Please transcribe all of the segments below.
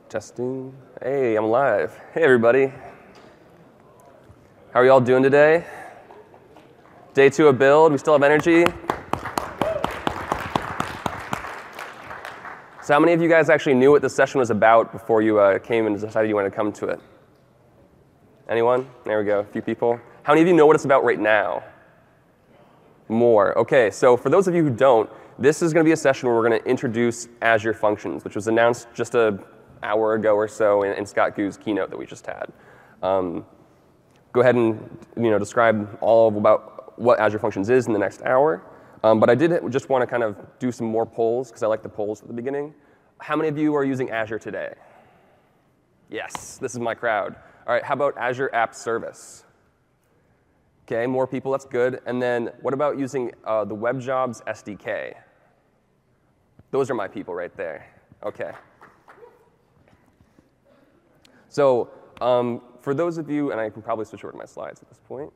Testing. Hey, I'm live. Hey, everybody. How are y'all doing today? Day 2 of build. We still have energy? So how many of you guys actually knew what this session was about before you came and decided you wanted to come to it? Anyone? There we go, a few people. How many of you know what it's about right now? More. Okay, so for those of you who don't, this is going to be a session where we're going to introduce Azure Functions, which was announced just an hour ago or so in Scott Gu's keynote that we just had. Go ahead and describe all about what Azure Functions is in the next hour. But I did just want to kind of do some more polls because I like the polls at the beginning. How many of you are using Azure today? Yes, this is my crowd. All right, how about Azure App Service? Okay, more people, that's good. And then what about using the WebJobs SDK? Those are my people right there. Okay. So for those of you, and I can probably switch over to my slides at this point.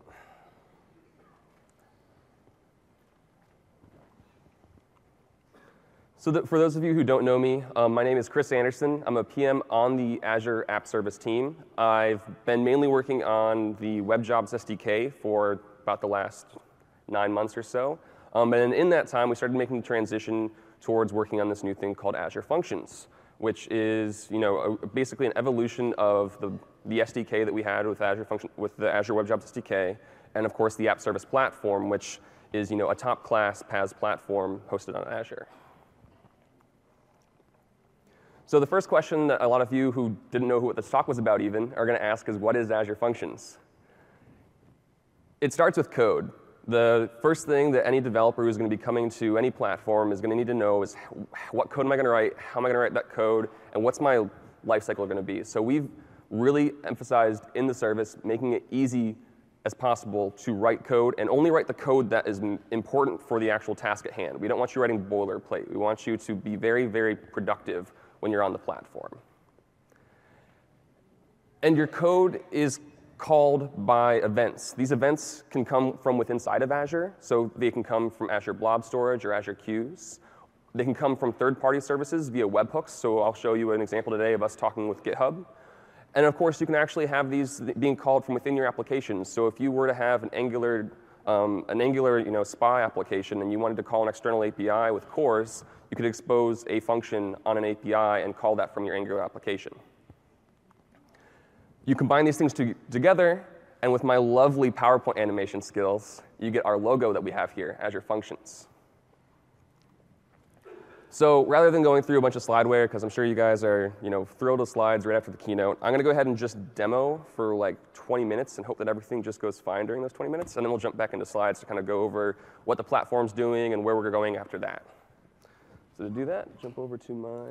So for those of you who don't know me, my name is Chris Anderson. I'm a PM on the Azure App Service team. I've been mainly working on the WebJobs SDK for about the last 9 months or so. And in that time, we started making the transition towards working on this new thing called Azure Functions, which is basically an evolution of the SDK that we had with with the Azure WebJobs SDK, and of course the App Service platform, which is a top-class PaaS platform hosted on Azure. So the first question that a lot of you who didn't know what this talk was about even are going to ask is, what is Azure Functions? It starts with code. The first thing that any developer who's going to be coming to any platform is going to need to know is, what code am I going to write, how am I going to write that code, and what's my lifecycle going to be? So we've really emphasized in the service making it easy as possible to write code, and only write the code that is important for the actual task at hand. We don't want you writing boilerplate. We want you to be very, very productive when you're on the platform. And your code is called by events. These events can come from within inside of Azure, so they can come from Azure Blob Storage or Azure Queues. They can come from third-party services via webhooks, so I'll show you an example today of us talking with GitHub. And of course, you can actually have these being called from within your applications. So if you were to have an Angular SPY application and you wanted to call an external API with CORS, you could expose a function on an API and call that from your Angular application. You combine these things together, and with my lovely PowerPoint animation skills, you get our logo that we have here, Azure Functions. So rather than going through a bunch of slideware, because I'm sure you guys are thrilled with slides right after the keynote, I'm going to go ahead and just demo for like 20 minutes and hope that everything just goes fine during those 20 minutes, and then we'll jump back into slides to kind of go over what the platform's doing and where we're going after that. So to do that, jump over to my...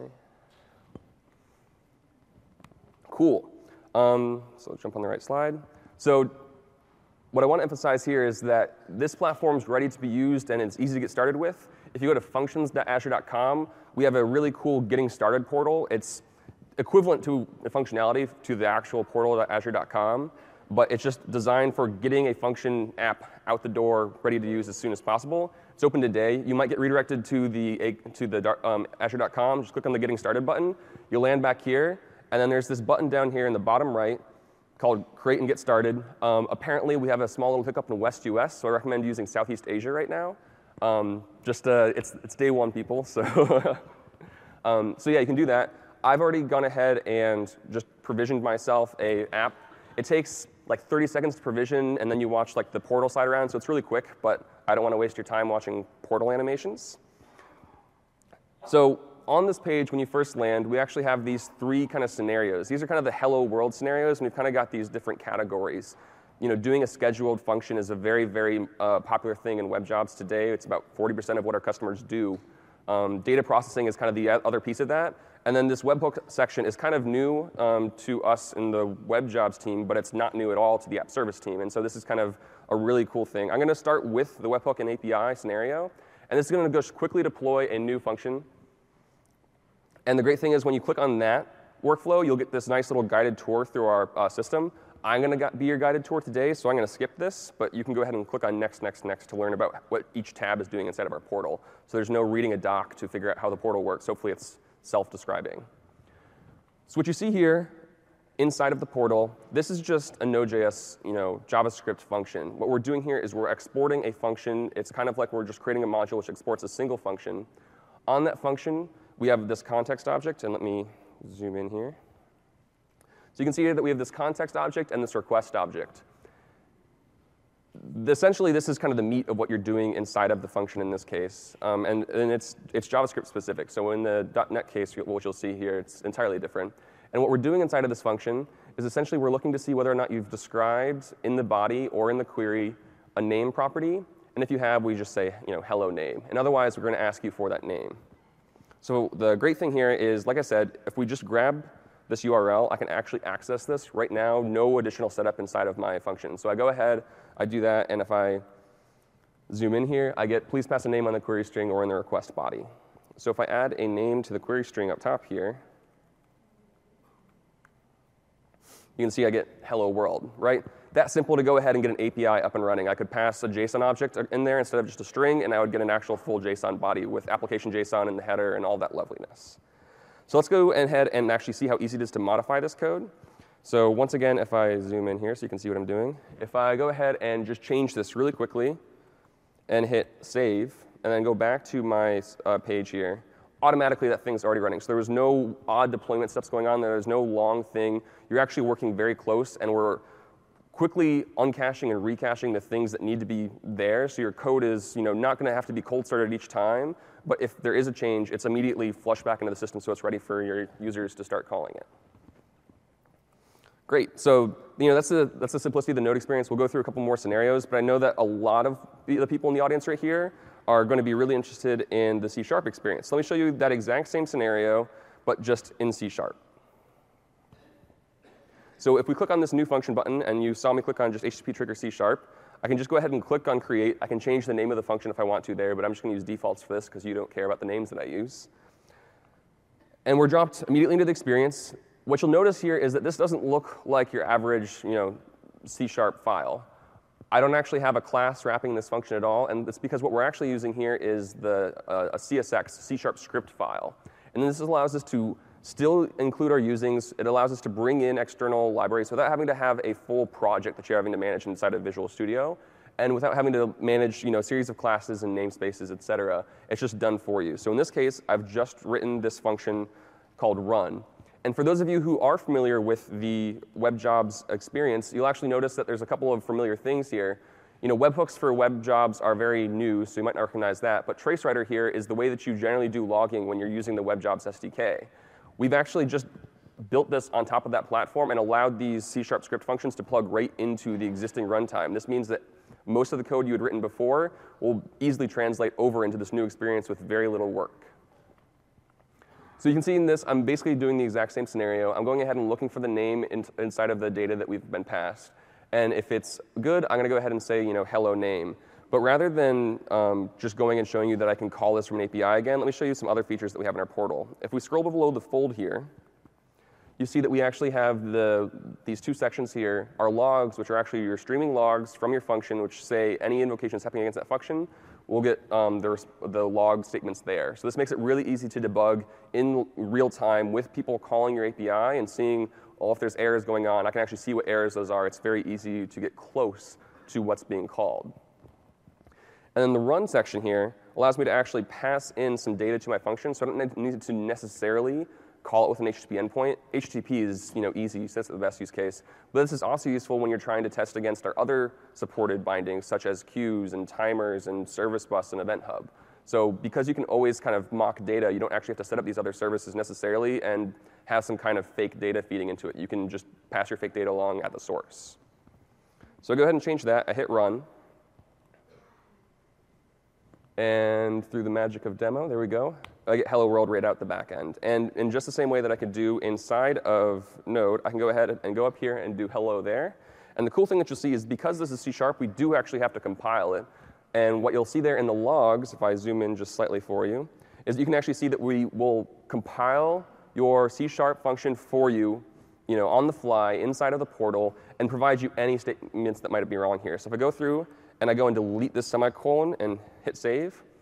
Cool. So jump on the right slide. So what I want to emphasize here is that this platform is ready to be used and it's easy to get started with. If you go to functions.azure.com, we have a really cool getting started portal. It's equivalent to the functionality to the actual portal.azure.com, but it's just designed for getting a function app out the door, ready to use as soon as possible. It's open today. You might get redirected to the azure.com. Just click on the Getting Started button. You'll land back here. And then there's this button down here in the bottom right called Create and Get Started. Apparently, we have a small little hiccup in West US, so I recommend using Southeast Asia right now. It's day 1, people. So, so yeah, you can do that. I've already gone ahead and just provisioned myself an app. It takes like 30 seconds to provision, and then you watch like the portal slide around, so it's really quick, but I don't want to waste your time watching portal animations. So on this page, when you first land, we actually have these 3 kind of scenarios. These are kind of the hello world scenarios, and we've kind of got these different categories. Doing a scheduled function is a very, very popular thing in WebJobs today. It's about 40% of what our customers do. Data processing is kind of the other piece of that. And then this webhook section is kind of new to us in the WebJobs team, but it's not new at all to the App Service team. And so this is kind of a really cool thing. I'm going to start with the webhook and API scenario. And this is going to just quickly deploy a new function. And the great thing is when you click on that workflow, you'll get this nice little guided tour through our system. I'm going to be your guided tour today, so I'm going to skip this, but you can go ahead and click on next, next, next to learn about what each tab is doing inside of our portal. So there's no reading a doc to figure out how the portal works. Hopefully it's self-describing. So what you see here inside of the portal, this is just a Node.js, JavaScript function. What we're doing here is we're exporting a function. It's kind of like we're just creating a module which exports a single function. On that function, we have this context object, and let me zoom in here. So you can see here that we have this context object and this request object. Essentially, this is kind of the meat of what you're doing inside of the function in this case, and it's JavaScript specific. So in the .NET case, what you'll see here, it's entirely different. And what we're doing inside of this function is essentially we're looking to see whether or not you've described in the body or in the query a name property. And if you have, we just say, hello name. And otherwise, we're going to ask you for that name. So the great thing here is, like I said, if we just grab this URL, I can actually access this right now, no additional setup inside of my function. So I go ahead, I do that, and if I zoom in here, I get please pass a name on the query string or in the request body. So if I add a name to the query string up top here, you can see I get hello world, right? That's simple to go ahead and get an API up and running. I could pass a JSON object in there instead of just a string, and I would get an actual full JSON body with application JSON and the header and all that loveliness. So let's go ahead and actually see how easy it is to modify this code. So once again, if I zoom in here so you can see what I'm doing, if I go ahead and just change this really quickly and hit save, and then go back to my page here, automatically that thing's already running. So there was no odd deployment steps going on there. There's no long thing. You're actually working very close, and we're quickly uncaching and recaching the things that need to be there. So your code is not going to have to be cold started each time. But if there is a change, it's immediately flushed back into the system so it's ready for your users to start calling it. Great. So that's the simplicity of the Node experience. We'll go through a couple more scenarios, but I know that a lot of the people in the audience right here are going to be really interested in the C# experience. So let me show you that exact same scenario, but just in C#. So if we click on this new function button, and you saw me click on just HTTP trigger C#, I can just go ahead and click on create. I can change the name of the function if I want to there, but I'm just going to use defaults for this because you don't care about the names that I use. And we're dropped immediately into the experience. What you'll notice here is that this doesn't look like your average C# file. I don't actually have a class wrapping this function at all, and it's because what we're actually using here is a CSX, C# script file. And this allows us to still include our usings. It allows us to bring in external libraries without having to have a full project that you're having to manage inside of Visual Studio, and without having to manage a series of classes and namespaces, et cetera. It's just done for you. So in this case, I've just written this function called run. And for those of you who are familiar with the WebJobs experience, you'll actually notice that there's a couple of familiar things here. Webhooks for WebJobs are very new, so you might not recognize that. But TraceWriter here is the way that you generally do logging when you're using the WebJobs SDK. We've actually just built this on top of that platform and allowed these C# script functions to plug right into the existing runtime. This means that most of the code you had written before will easily translate over into this new experience with very little work. So you can see in this, I'm basically doing the exact same scenario. I'm going ahead and looking for the name inside of the data that we've been passed. And if it's good, I'm going to go ahead and say, hello name. But rather than just going and showing you that I can call this from an API again, let me show you some other features that we have in our portal. If we scroll below the fold here, you see that we actually have these two sections here, our logs, which are actually your streaming logs from your function, which say any invocations happening against that function. We'll get the log statements there. So this makes it really easy to debug in real time with people calling your API and seeing, if there's errors going on. I can actually see what errors those are. It's very easy to get close to what's being called. And then the run section here allows me to actually pass in some data to my function, so I don't need to necessarily call it with an HTTP endpoint. HTTP is easy, so that's the best use case. But this is also useful when you're trying to test against our other supported bindings, such as queues and timers and service bus and event hub. So because you can always kind of mock data, you don't actually have to set up these other services necessarily and have some kind of fake data feeding into it. You can just pass your fake data along at the source. So I go ahead and change that. I hit run. And through the magic of demo, there we go, I get hello world right out the back end. And in just the same way that I could do inside of Node, I can go ahead and go up here and do hello there. And the cool thing that you'll see is because this is C#, we do actually have to compile it. And what you'll see there in the logs, if I zoom in just slightly for you, is you can actually see that we will compile your C# function for you, on the fly inside of the portal and provide you any statements that might be wrong here. So if I go through and I go and delete this semicolon and hit save,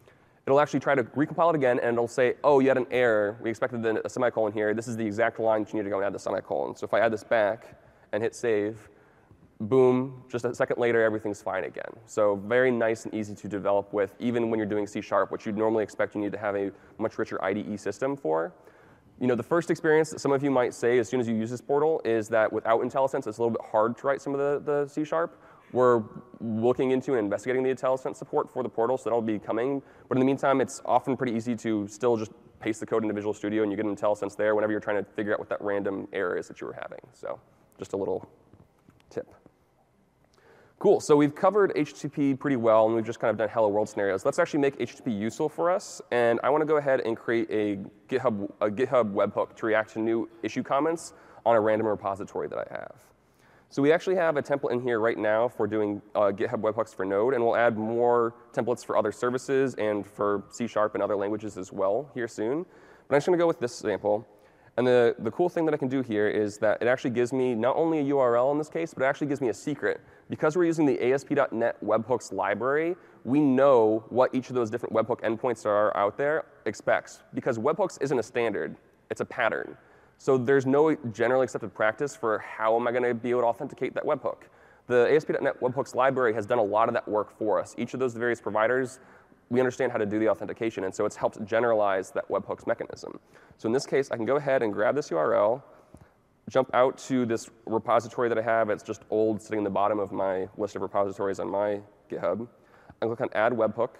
it'll actually try to recompile it again, and it'll say, oh, you had an error. We expected a semicolon here. This is the exact line that you need to go and add the semicolon. So if I add this back and hit save, boom, just a second later, everything's fine again. So very nice and easy to develop with, even when you're doing C#, which you'd normally expect you need to have a much richer IDE system for. The first experience that some of you might say as soon as you use this portal is that without IntelliSense, it's a little bit hard to write some of the C#. We're looking into and investigating the IntelliSense support for the portal, so that'll be coming. But in the meantime, it's often pretty easy to still just paste the code into Visual Studio, and you get an IntelliSense there whenever you're trying to figure out what that random error is that you were having. So just a little tip. Cool, so we've covered HTTP pretty well, and we've just kind of done hello world scenarios. Let's actually make HTTP useful for us, and I want to go ahead and create a GitHub webhook to react to new issue comments on a random repository that I have. So we actually have a template in here right now for doing GitHub webhooks for Node, and we'll add more templates for other services and for C# and other languages as well here soon. But I'm just going to go with this example. And the cool thing that I can do here is that it actually gives me not only a URL in this case, but it actually gives me a secret. Because we're using the ASP.NET Webhooks library, we know what each of those different webhook endpoints are out there expects. Because webhooks isn't a standard, it's a pattern. So there's no generally accepted practice for how am I going to be able to authenticate that webhook. The ASP.NET Webhooks library has done a lot of that work for us. Each of those various providers, we understand how to do the authentication, and so it's helped generalize that webhooks mechanism. So in this case, I can go ahead and grab this URL, jump out to this repository that I have. It's just old, sitting in the bottom of my list of repositories on my GitHub. I click on Add Webhook.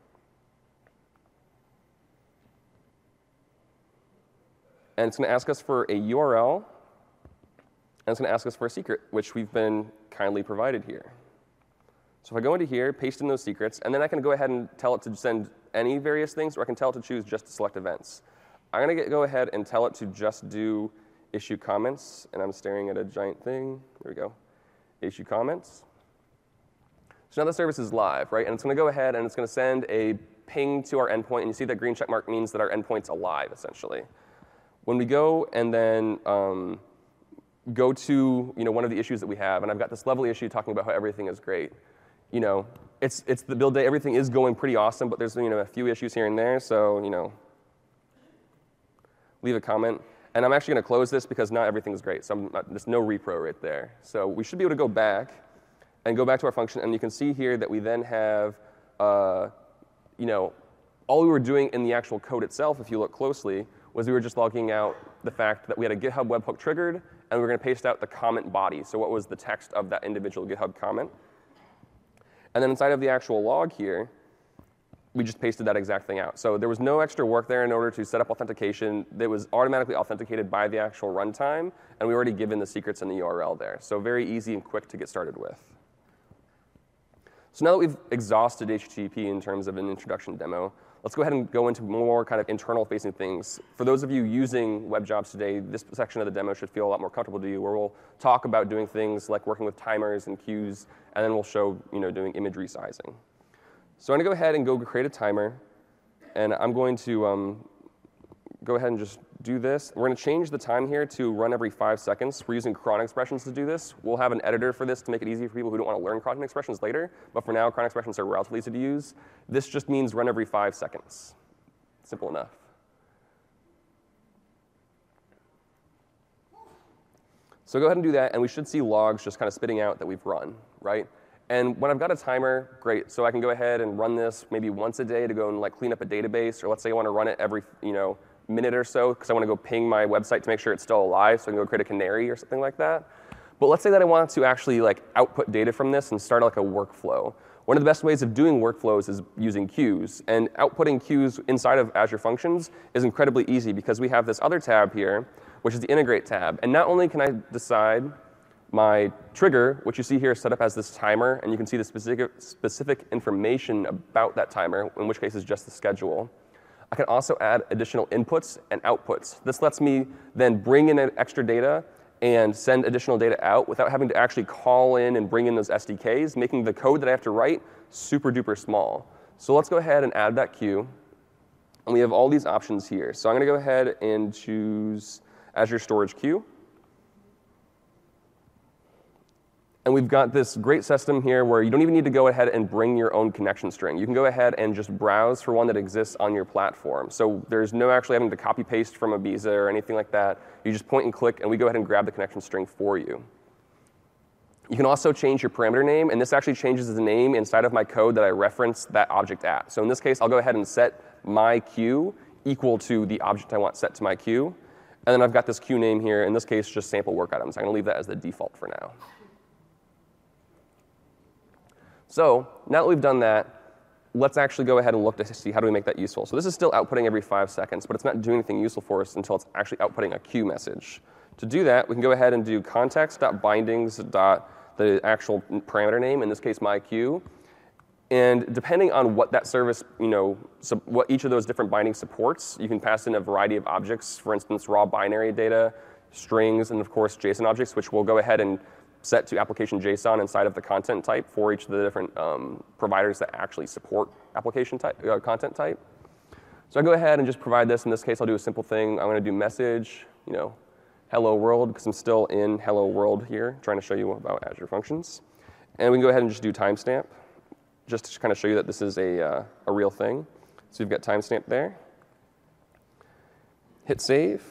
And it's going to ask us for a URL, and it's going to ask us for a secret, which we've been kindly provided here. So if I go into here, paste in those secrets, and then I can go ahead and tell it to send any various things, or I can tell it to choose just to select events. I'm going to go ahead and tell it to just do issue comments, and I'm staring at a giant thing. There we go. Issue comments. So now the service is live, right? And it's going to go ahead and it's going to send a ping to our endpoint, and you see that green check mark means that our endpoint's alive, essentially. When we go and then go to one of the issues that we have, and I've got this lovely issue talking about how everything is great. It's the build day. Everything is going pretty awesome, but there's a few issues here and there. So leave a comment. And I'm actually going to close this because not everything is great. So there's no repro right there. So we should be able to go back and go back to our function, and you can see here that we then have all we were doing in the actual code itself, if you look closely, was we were just logging out the fact that we had a GitHub webhook triggered, and we were going to paste out the comment body. So what was the text of that individual GitHub comment? And then inside of the actual log here, we just pasted that exact thing out. So there was no extra work there in order to set up authentication. It was automatically authenticated by the actual runtime, and we already given the secrets and the URL there. So very easy and quick to get started with. So now that we've exhausted HTTP in terms of an introduction demo, let's go ahead and go into more kind of internal-facing things. For those of you using web jobs today, this section of the demo should feel a lot more comfortable to you, where we'll talk about doing things like working with timers and queues, and then we'll show doing image resizing. So I'm going to go ahead and go create a timer, and I'm going to go ahead and just do this. We're going to change the time here to run every 5 seconds. We're using cron expressions to do this. We'll have an editor for this to make it easy for people who don't want to learn cron expressions later, but for now, cron expressions are relatively easy to use. This just means run every 5 seconds. Simple enough. So go ahead and do that, and we should see logs just kind of spitting out that we've run, right? And when I've got a timer, great. So I can go ahead and run this maybe once a day to go and clean up a database, or let's say I want to run it every minute or so because I want to go ping my website to make sure it's still alive, so I can go create a canary or something like that. But let's say that I want to actually output data from this and start a workflow. One of the best ways of doing workflows is using queues, and outputting queues inside of Azure Functions is incredibly easy because we have this other tab here, which is the integrate tab. And not only can I decide my trigger, which you see here is set up as this timer, and you can see the specific information about that timer, in which case is just the schedule. I can also add additional inputs and outputs. This lets me then bring in extra data and send additional data out without having to actually call in and bring in those SDKs, making the code that I have to write super duper small. So let's go ahead and add that queue. And we have all these options here. So I'm going to go ahead and choose Azure Storage Queue. And we've got this great system here where you don't even need to go ahead and bring your own connection string. You can go ahead and just browse for one that exists on your platform. So there's no actually having to copy paste from Ibiza or anything like that. You just point and click, and we go ahead and grab the connection string for you. You can also change your parameter name, and this actually changes the name inside of my code that I reference that object at. So in this case, I'll go ahead and set my queue equal to the object I want set to my queue. And then I've got this queue name here, in this case, just sample work items. I'm going to leave that as the default for now. So now that we've done that, let's actually go ahead and look to see how do we make that useful. So this is still outputting every 5 seconds, but it's not doing anything useful for us until it's actually outputting a queue message. To do that, we can go ahead and do context.bindings. The actual parameter name, in this case my queue. And depending on what that service, what each of those different bindings supports, you can pass in a variety of objects, for instance, raw binary data, strings, and of course JSON objects, which we'll go ahead and set to application JSON inside of the content type for each of the different providers that actually support application type, content type. So I go ahead and just provide this. In this case, I'll do a simple thing. I'm going to do message, hello world, because I'm still in hello world here, trying to show you about Azure Functions. And we can go ahead and just do timestamp, just to kind of show you that this is a real thing. So you've got timestamp there. Hit save.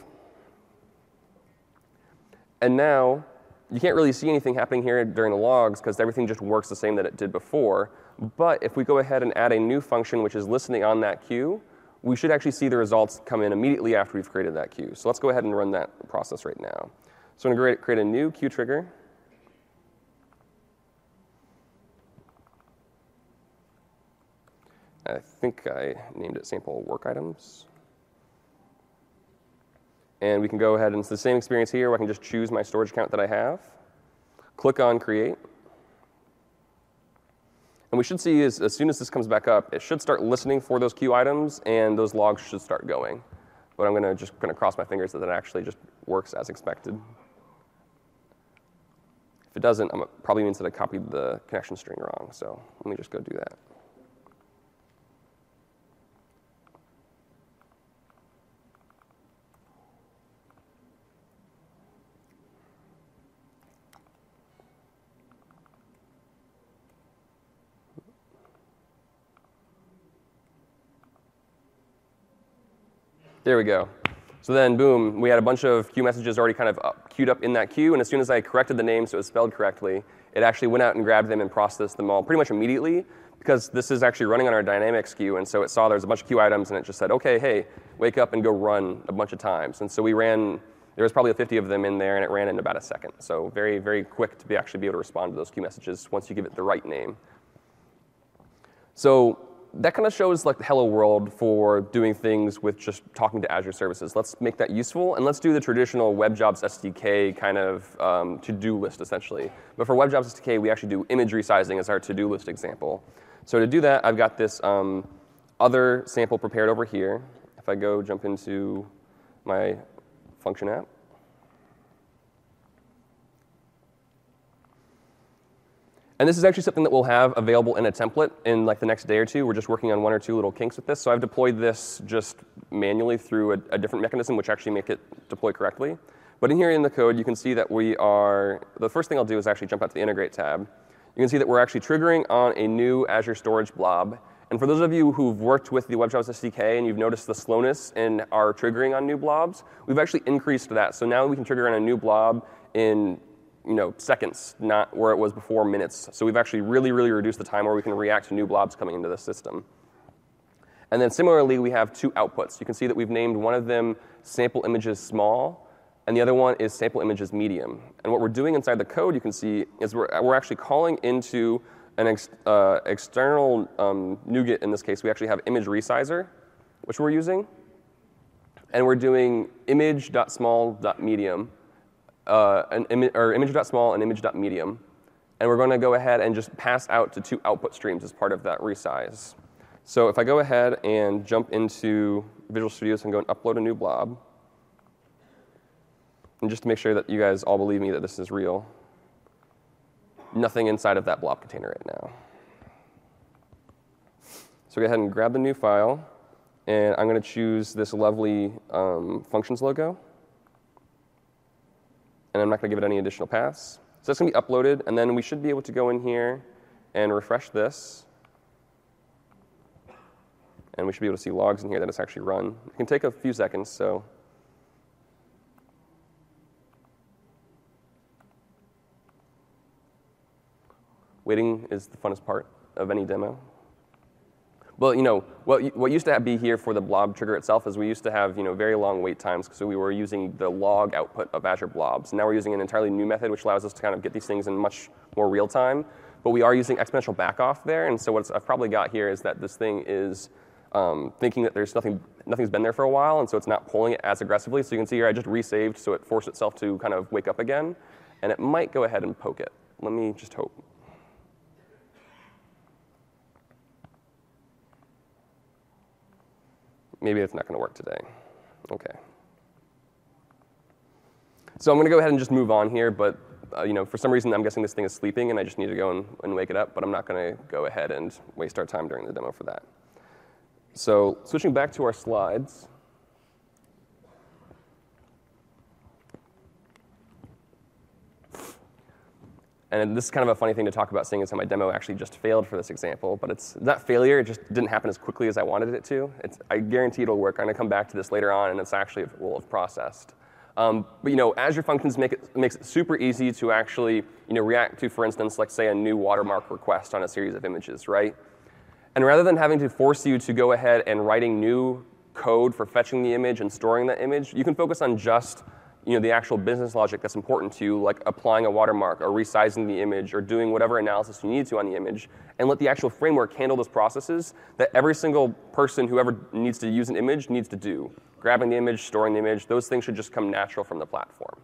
And now, you can't really see anything happening here during the logs because everything just works the same that it did before. But if we go ahead and add a new function which is listening on that queue, we should actually see the results come in immediately after we've created that queue. So let's go ahead and run that process right now. So I'm going to create a new queue trigger. I think I named it sample work items. And we can go ahead and it's the same experience here where I can just choose my storage account that I have, click on create. And we should see as soon as this comes back up, it should start listening for those queue items and those logs should start going. But I'm just going to cross my fingers that it actually just works as expected. If it doesn't, it probably means that I copied the connection string wrong. So let me just go do that. There we go. So then, boom, we had a bunch of queue messages already kind of queued up in that queue, and as soon as I corrected the name so it was spelled correctly, it actually went out and grabbed them and processed them all pretty much immediately, because this is actually running on our Dynamics queue, and so it saw there's a bunch of queue items, and it just said, okay, hey, wake up and go run a bunch of times. And so we ran, there was probably 50 of them in there, and it ran in about a second. So very, very quick to actually be able to respond to those queue messages once you give it the right name. So that kind of shows like the hello world for doing things with just talking to Azure services. Let's make that useful, and let's do the traditional WebJobs SDK kind of to-do list, essentially. But for WebJobs SDK, we actually do image resizing as our to-do list example. So to do that, I've got this other sample prepared over here. If I go jump into my function app, and this is actually something that we'll have available in a template in like the next day or two. We're just working on 1 or 2 little kinks with this. So I've deployed this just manually through a different mechanism, which actually make it deploy correctly. But in here in the code, you can see that we are, the first thing I'll do is actually jump out to the integrate tab. You can see that we're actually triggering on a new Azure Storage blob. And for those of you who've worked with the WebJobs SDK and you've noticed the slowness in our triggering on new blobs, we've actually increased that. So now we can trigger on a new blob in seconds, not where it was before minutes. So we've actually really, really reduced the time where we can react to new blobs coming into the system. And then similarly, we have 2 outputs. You can see that we've named one of them sample images small, and the other one is sample images medium. And what we're doing inside the code, you can see, is we're actually calling into an external NuGet. In this case, we actually have image resizer, which we're using. And we're doing image.small.medium. Image.small and image.medium. And we're going to go ahead and just pass out to 2 output streams as part of that resize. So if I go ahead and jump into Visual Studio and go and upload a new blob, and just to make sure that you guys all believe me that this is real, nothing inside of that blob container right now. So go ahead and grab the new file, and I'm going to choose this lovely functions logo. And I'm not going to give it any additional paths. So that's going to be uploaded, and then we should be able to go in here and refresh this. And we should be able to see logs in here that it's actually run. It can take a few seconds, so. Waiting is the funnest part of any demo. Well, what used to be here for the blob trigger itself is we used to have, very long wait times, so we were using the log output of Azure Blobs. Now we're using an entirely new method, which allows us to kind of get these things in much more real time. But we are using exponential backoff there, and so what I've probably got here is that this thing is thinking that there's nothing's been there for a while, and so it's not pulling it as aggressively. So you can see here I just resaved, so it forced itself to kind of wake up again, and it might go ahead and poke it. Let me just hope. Maybe it's not going to work today. Okay. So I'm going to go ahead and just move on here, but for some reason I'm guessing this thing is sleeping, and I just need to go and wake it up, but I'm not going to go ahead and waste our time during the demo for that. So switching back to our slides. And this is kind of a funny thing to talk about, seeing as how my demo actually just failed for this example. But it's not failure, it just didn't happen as quickly as I wanted it to. I guarantee it'll work. I'm going to come back to this later on, and it's actually will have processed. But Azure Functions makes it super easy to actually react to, for instance, like say a new watermark request on a series of images, right? And rather than having to force you to go ahead and writing new code for fetching the image and storing that image, you can focus on just the actual business logic that's important to you, like applying a watermark or resizing the image or doing whatever analysis you need to on the image, and let the actual framework handle those processes that every single person who ever needs to use an image needs to do. Grabbing the image, storing the image, those things should just come natural from the platform.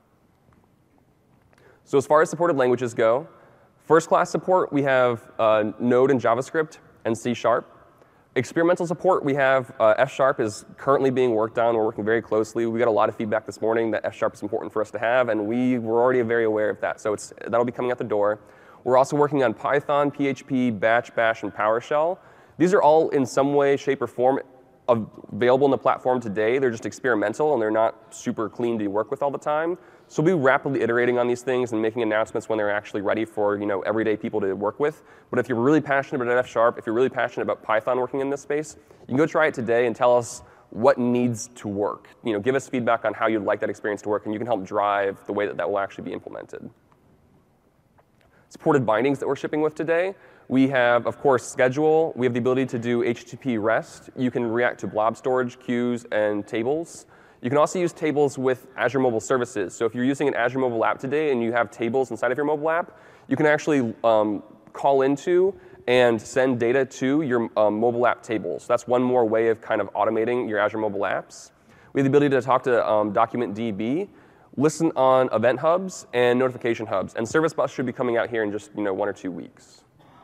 So as far as supported languages go, first-class support, we have Node and JavaScript and C#. Experimental support, we have F# is currently being worked on. We're working very closely. We got a lot of feedback this morning that F# is important for us to have, and we were already very aware of that. So that'll be coming out the door. We're also working on Python, PHP, Batch, Bash, and PowerShell. These are all in some way, shape, or form available in the platform today. They're just experimental, and they're not super clean to work with all the time. So we'll be rapidly iterating on these things and making announcements when they're actually ready for everyday people to work with. But if you're really passionate about F#, if you're really passionate about Python working in this space, you can go try it today and tell us what needs to work. Give us feedback on how you'd like that experience to work, and you can help drive the way that will actually be implemented. Supported bindings that we're shipping with today. We have, of course, schedule. We have the ability to do HTTP REST. You can react to blob storage, queues, and tables. You can also use tables with Azure Mobile Services. So if you're using an Azure mobile app today and you have tables inside of your mobile app, you can actually call into and send data to your mobile app tables. That's one more way of kind of automating your Azure mobile apps. We have the ability to talk to DocumentDB, listen on event hubs and notification hubs. And Service Bus should be coming out here in just 1 or 2 weeks.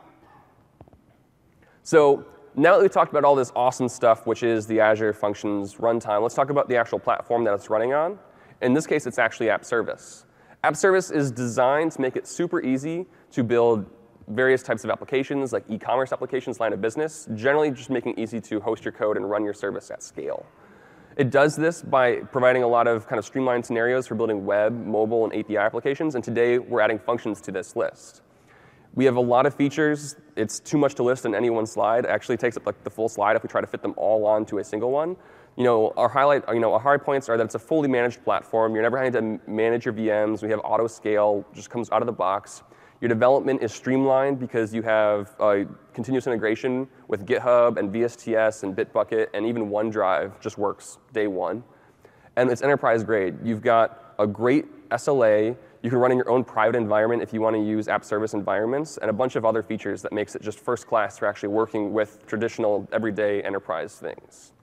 So now that we've talked about all this awesome stuff, which is the Azure Functions runtime, let's talk about the actual platform that it's running on. In this case, it's actually App Service. App Service is designed to make it super easy to build various types of applications, like e-commerce applications, line of business, generally just making it easy to host your code and run your service at scale. It does this by providing a lot of kind of streamlined scenarios for building web, mobile, and API applications, and today we're adding functions to this list. We have a lot of features. It's too much to list in any one slide. It actually takes up like the full slide if we try to fit them all onto a single one. Our high points are that it's a fully managed platform. You're never having to manage your VMs. We have auto scale, just comes out of the box. Your development is streamlined because you have continuous integration with GitHub and VSTS and Bitbucket, and even OneDrive just works day one. And it's enterprise grade. You've got a great SLA. You can run in your own private environment if you want to use app service environments, and a bunch of other features that makes it just first class for actually working with traditional everyday enterprise things.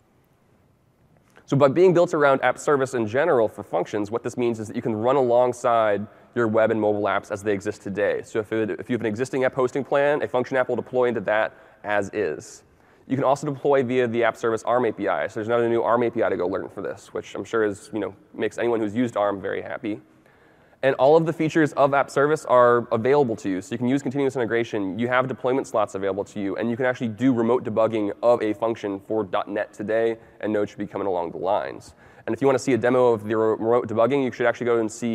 So by being built around app service in general for functions, what this means is that you can run alongside your web and mobile apps as they exist today. So if you have an existing app hosting plan, a function app will deploy into that as is. You can also deploy via the app service ARM API. So there's another new ARM API to go learn for this, which I'm sure makes anyone who's used ARM very happy. And all of the features of App Service are available to you. So you can use continuous integration. You have deployment slots available to you. And you can actually do remote debugging of a function for .NET today, and Node should be coming along the lines. And if you want to see a demo of the remote debugging, you should actually go and see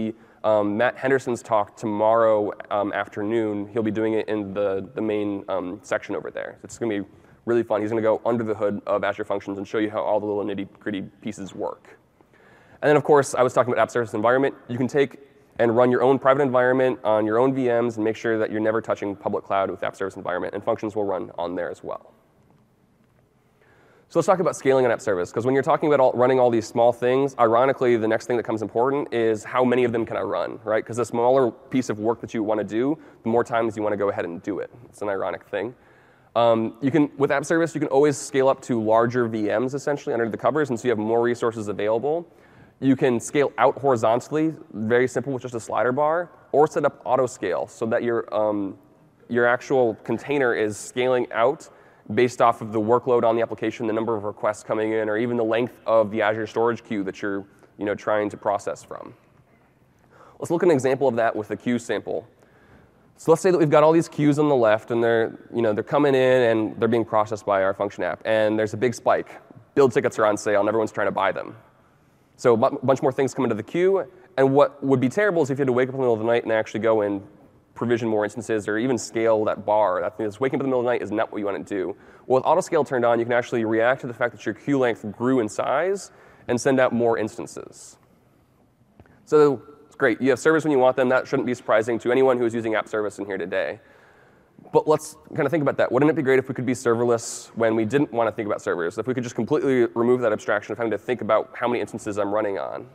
Matt Henderson's talk tomorrow afternoon, he'll be doing it in the main section over there. It's going to be really fun. He's going to go under the hood of Azure Functions and show you how all the little nitty-gritty pieces work. And then, of course, I was talking about app service environment. You can take and run your own private environment on your own VMs and make sure that you're never touching public cloud with app service environment, and functions will run on there as well. So let's talk about scaling an app service, because when you're talking about running all these small things, ironically, the next thing that comes important is how many of them can I run, right? Because the smaller piece of work that you want to do, the more times you want to go ahead and do it. It's an ironic thing. With app service, you can always scale up to larger VMs, essentially, under the covers, and so you have more resources available. You can scale out horizontally, very simple with just a slider bar, or set up auto scale so that your actual container is scaling out based off of the workload on the application, the number of requests coming in, or even the length of the Azure storage queue that you're trying to process from. Let's look at an example of that with a queue sample. So let's say that we've got all these queues on the left, and they're coming in and they're being processed by our function app, and there's a big spike. Build tickets are on sale, and everyone's trying to buy them. So a bunch more things come into the queue, and what would be terrible is if you had to wake up in the middle of the night and actually go and provision more instances or even scale that bar. That means waking up in the middle of the night is not what you want to do. Well, with autoscale turned on, you can actually react to the fact that your queue length grew in size and send out more instances. So it's great. You have servers when you want them. That shouldn't be surprising to anyone who is using app service in here today. But let's kind of think about that. Wouldn't it be great if we could be serverless when we didn't want to think about servers? If we could just completely remove that abstraction of having to think about how many instances I'm running on.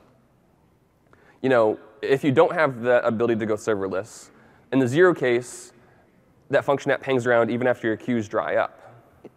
If you don't have the ability to go serverless, in the zero case, that function app hangs around even after your queues dry up.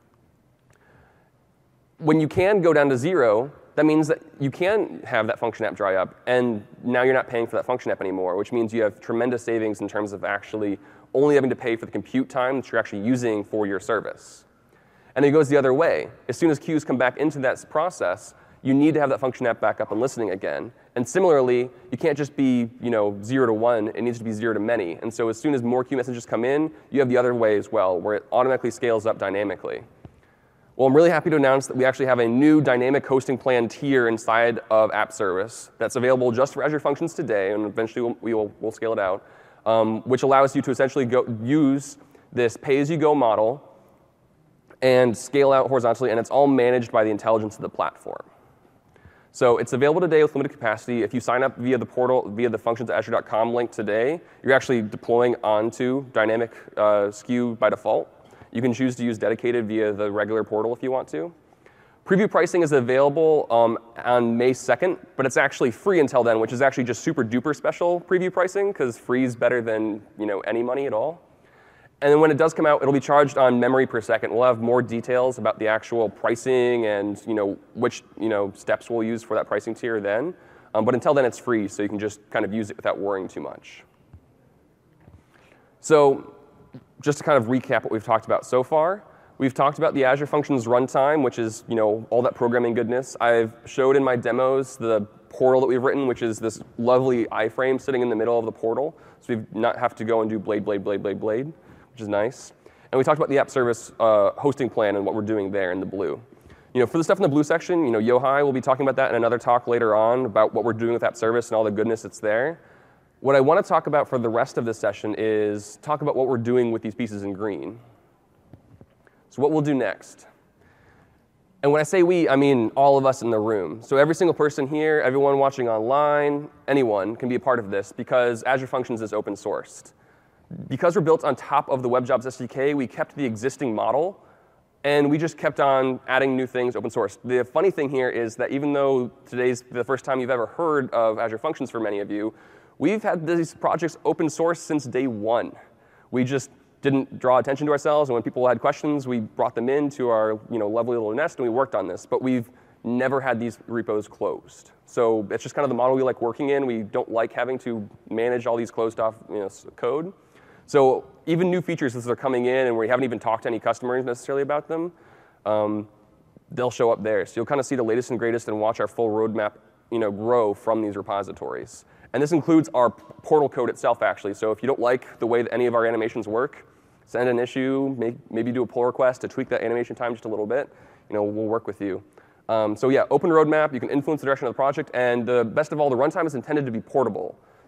When you can go down to zero, that means that you can have that function app dry up, and now you're not paying for that function app anymore, which means you have tremendous savings in terms of actually only having to pay for the compute time that you're actually using for your service. And it goes the other way. As soon as queues come back into that process, you need to have that function app back up and listening again. And similarly, you can't just be 0 to 1. It needs to be 0 to many. And so as soon as more queue messages come in, you have the other way as well, where it automatically scales up dynamically. Well, I'm really happy to announce that we actually have a new dynamic hosting plan tier inside of App Service that's available just for Azure Functions today, and eventually we'll scale it out, which allows you to essentially use this pay-as-you-go model and scale out horizontally, and it's all managed by the intelligence of the platform. So it's available today with limited capacity. If you sign up via the portal, via the functions@azure.com link today, you're actually deploying onto dynamic SKU by default. You can choose to use dedicated via the regular portal if you want to. Preview pricing is available on May 2nd, but it's actually free until then, which is actually just super duper special preview pricing, because free is better than any money at all. And then when it does come out, it'll be charged on memory per second. We'll have more details about the actual pricing and which steps we'll use for that pricing tier then. But until then, it's free, so you can just kind of use it without worrying too much. So just to kind of recap what we've talked about so far, we've talked about the Azure Functions runtime, which is all that programming goodness. I've showed in my demos the portal that we've written, which is this lovely iframe sitting in the middle of the portal, so we not have to go and do blade, which is nice. And we talked about the app service hosting plan and what we're doing there in the blue. For the stuff in the blue section, Yohai will be talking about that in another talk later on about what we're doing with app service and all the goodness that's there. What I want to talk about for the rest of this session is talk about what we're doing with these pieces in green. So what we'll do next. And when I say we, I mean all of us in the room. So every single person here, everyone watching online, anyone can be a part of this because Azure Functions is open sourced. Because we're built on top of the WebJobs SDK, we kept the existing model, and we just kept on adding new things open source. The funny thing here is that even though today's the first time you've ever heard of Azure Functions for many of you, we've had these projects open source since day one. We just didn't draw attention to ourselves, and when people had questions, we brought them into our lovely little nest, and we worked on this. But we've never had these repos closed. So it's just kind of the model we like working in. We don't like having to manage all these closed off code. So even new features as they're coming in, and we haven't even talked to any customers necessarily about them, they'll show up there. So you'll kind of see the latest and greatest and watch our full roadmap grow from these repositories. And this includes our portal code itself, actually. So if you don't like the way that any of our animations work, send an issue, maybe do a pull request to tweak that animation time just a little bit. We'll work with you. So yeah, open roadmap. You can influence the direction of the project. And best of all, the runtime is intended to be portable.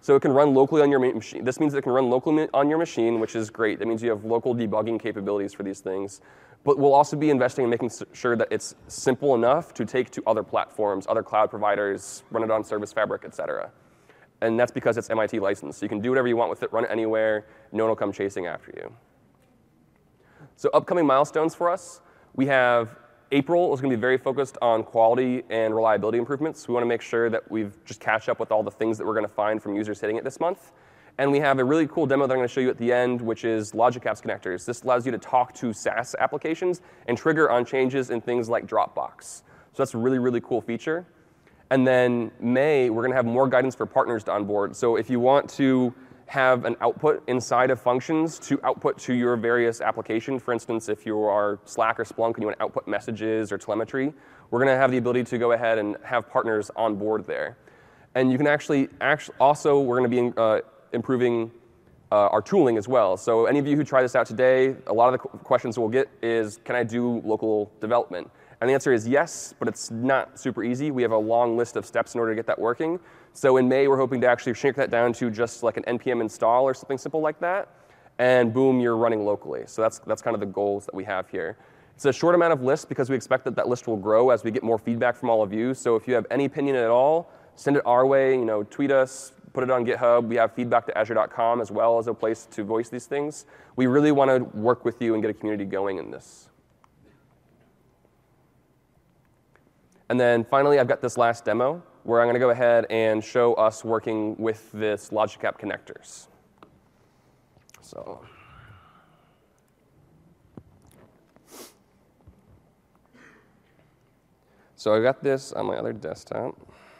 So it can run locally on your machine. This means it can run locally on your machine, which is great. That means you have local debugging capabilities for these things. But we'll also be investing in making sure that it's simple enough to take to other platforms, other cloud providers, run it on Service Fabric, et cetera. And that's because it's MIT licensed. So you can do whatever you want with it, run it anywhere. No one will come chasing after you. So upcoming milestones for us, we have April is going to be very focused on quality and reliability improvements. We want to make sure that we've just catch up with all the things that we're going to find from users hitting it this month. And we have a really cool demo that I'm going to show you at the end, which is Logic Apps connectors. This allows you to talk to SaaS applications and trigger on changes in things like Dropbox. So that's a really, really cool feature. And then May, we're going to have more guidance for partners to onboard. So if you want to have an output inside of functions to output to your various applications, for instance, if you are Slack or Splunk and you want to output messages or telemetry, we're going to have the ability to go ahead and have partners on board there. And you can actually also, we're going to be improving our tooling as well. So any of you who try this out today, a lot of the questions we'll get is, can I do local development? And the answer is yes, but it's not super easy. We have a long list of steps in order to get that working. So in May, we're hoping to actually shrink that down to just like an NPM install or something simple like that. And boom, you're running locally. So that's kind of the goals that we have here. It's a short amount of list because we expect that that list will grow as we get more feedback from all of you. So if you have any opinion at all, send it our way. Tweet us, put it on GitHub. We have feedback to Azure.com as well as a place to voice these things. We really want to work with you and get a community going in this. And then finally, I've got this last demo where I'm going to go ahead and show us working with this Logic App connectors. So I got this on my other desktop.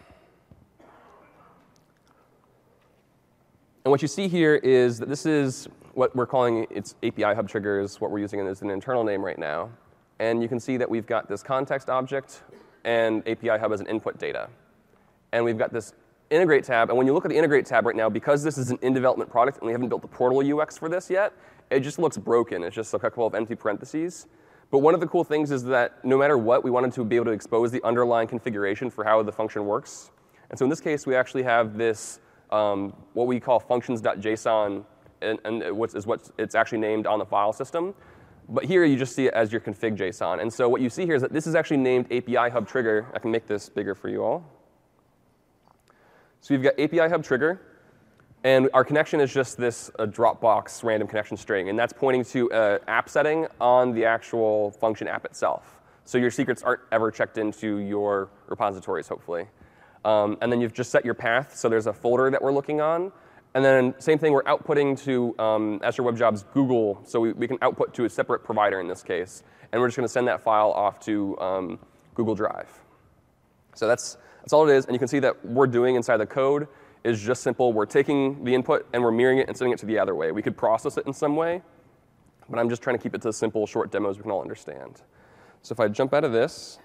And what you see here is that this is what we're calling its API Hub triggers, what we're using as an internal name right now. And you can see that we've got this context object and API Hub as an input data. And we've got this integrate tab. And when you look at the integrate tab right now, because this is an in-development product and we haven't built the portal UX for this yet, it just looks broken. It's just a couple of empty parentheses. But one of the cool things is that no matter what, we wanted to be able to expose the underlying configuration for how the function works. And so in this case, we actually have this, what we call functions.json, and what it's actually named on the file system. But here you just see it as your config.json. And so what you see here is that this is actually named API Hub Trigger. I can make this bigger for you all. So we've got API Hub Trigger. And our connection is just this Dropbox random connection string. And that's pointing to an app setting on the actual function app itself. So your secrets aren't ever checked into your repositories, hopefully. And then you've just set your path. So there's a folder that we're looking on. And then same thing, we're outputting to Azure Web Jobs Google. So we can output to a separate provider in this case. And we're just going to send that file off to Google Drive. So that's all it is. And you can see that what we're doing inside the code is just simple. We're taking the input and we're mirroring it and sending it to the other way. We could process it in some way, but I'm just trying to keep it to simple, short demos we can all understand. So if I jump out of this,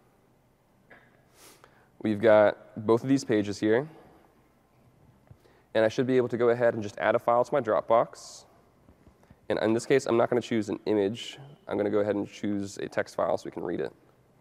we've got both of these pages here. And I should be able to go ahead and just add a file to my Dropbox. And in this case, I'm not going to choose an image. I'm going to go ahead and choose a text file so we can read it.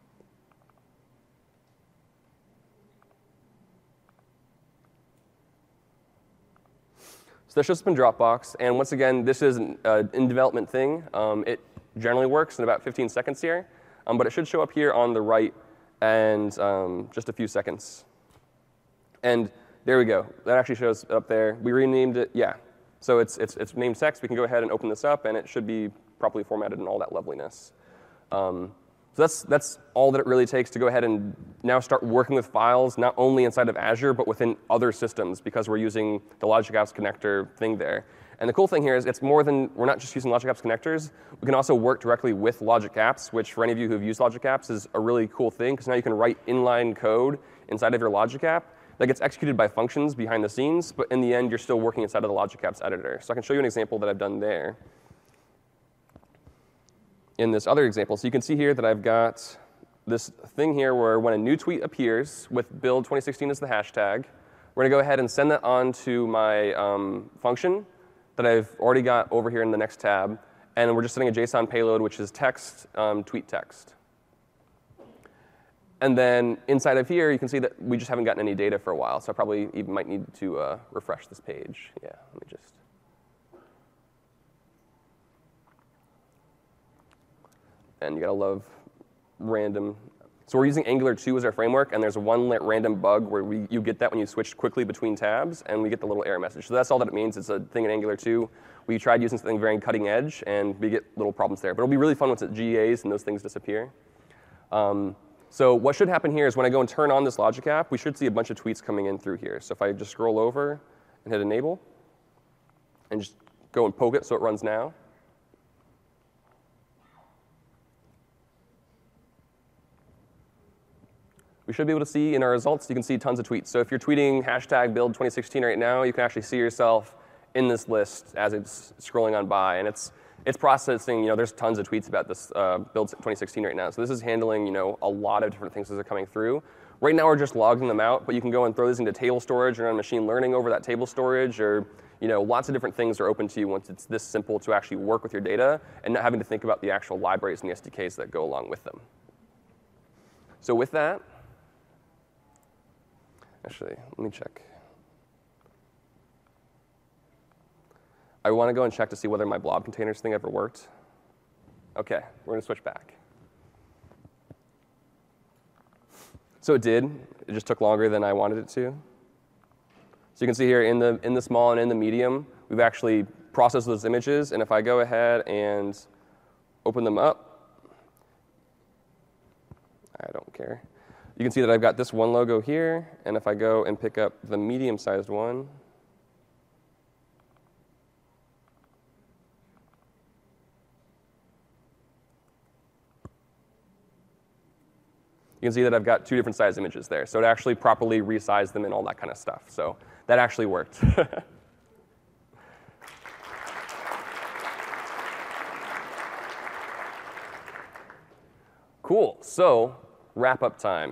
So that's just been Dropbox. And once again, this is an in-development thing. It generally works in about 15 seconds here. But it should show up here on the right and just a few seconds. And there we go. That actually shows up there. We renamed it. Yeah. So it's named text. We can go ahead and open this up, and it should be properly formatted and all that loveliness. So that's all that it really takes to go ahead and now start working with files, not only inside of Azure, but within other systems, because we're using the Logic Apps connector thing there. And the cool thing here is it's more than, we're not just using Logic Apps connectors. We can also work directly with Logic Apps, which for any of you who have used Logic Apps is a really cool thing, because now you can write inline code inside of your Logic App that gets executed by functions behind the scenes, but in the end, you're still working inside of the Logic Apps editor. So I can show you an example that I've done there in this other example. So you can see here that I've got this thing here where when a new tweet appears with build 2016 as the hashtag, we're going to go ahead and send that on to my function that I've already got over here in the next tab. And we're just sending a JSON payload, which is text, tweet text. And then inside of here, you can see that we just haven't gotten any data for a while. So I probably even might need to refresh this page. Yeah, let me just. And you gotta love random. So we're using Angular 2 as our framework, and there's one random bug where you get that when you switch quickly between tabs, and we get the little error message. So that's all that it means. It's a thing in Angular 2. We tried using something very cutting edge, and we get little problems there. But it'll be really fun once it GAs and those things disappear. So what should happen here is when I go and turn on this Logic app, we should see a bunch of tweets coming in through here. So if I just scroll over and hit enable, and just go and poke it so it runs now. We should be able to see in our results, you can see tons of tweets. So if you're tweeting hashtag build 2016 right now, you can actually see yourself in this list as it's scrolling on by. And it's processing, there's tons of tweets about this build 2016 right now. So this is handling, a lot of different things as they're coming through. Right now we're just logging them out, but you can go and throw these into table storage and run machine learning over that table storage, or lots of different things are open to you once it's this simple to actually work with your data and not having to think about the actual libraries and the SDKs that go along with them. So with that, actually, let me check. I want to go and check to see whether my blob containers thing ever worked. OK, we're going to switch back. So it did. It just took longer than I wanted it to. So you can see here in the small and in the medium, we've actually processed those images. And if I go ahead and open them up, I don't care. You can see that I've got this one logo here, and if I go and pick up the medium-sized one, you can see that I've got two different size images there. So it actually properly resized them and all that kind of stuff. So that actually worked. Cool. So wrap-up time.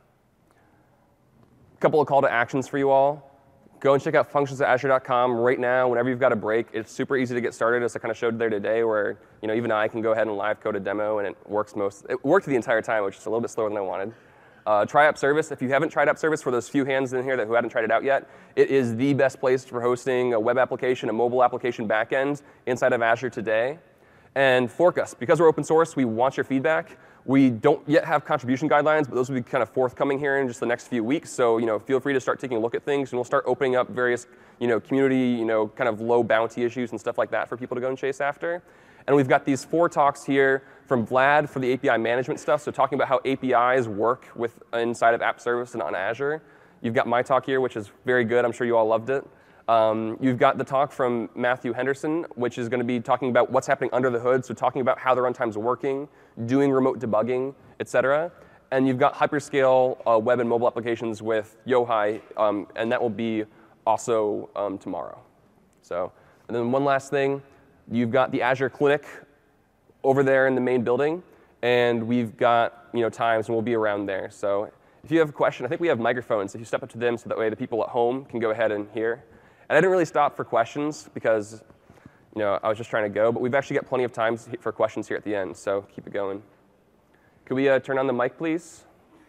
Couple of call to actions for you all. Go and check out functions@azure.com right now. Whenever you've got a break, it's super easy to get started, as I kind of showed there today, where even I can go ahead and live code a demo, and it works It worked the entire time, which is a little bit slower than I wanted. Try App Service. If you haven't tried App Service, for those few hands in here who haven't tried it out yet, it is the best place for hosting a web application, a mobile application backend inside of Azure today. And fork us. Because we're open source, we want your feedback. We don't yet have contribution guidelines, but those will be kind of forthcoming here in just the next few weeks. So feel free to start taking a look at things, and we'll start opening up various community kind of low bounty issues and stuff like that for people to go and chase after. And we've got these 4 talks here from Vlad for the API management stuff, so talking about how APIs work inside of App Service and on Azure. You've got my talk here, which is very good. I'm sure you all loved it. You've got the talk from Matthew Henderson, which is going to be talking about what's happening under the hood, so talking about how the runtime's working, doing remote debugging, et cetera. And you've got hyperscale web and mobile applications with Yohai, and that will be also tomorrow. So, and then one last thing, you've got the Azure Clinic over there in the main building, and we've got times, and we'll be around there. So if you have a question, I think we have microphones. If you step up to them, so that way the people at home can go ahead and hear. And I didn't really stop for questions because I was just trying to go, but we've actually got plenty of time for questions here at the end, so keep it going. Could we turn on the mic, please?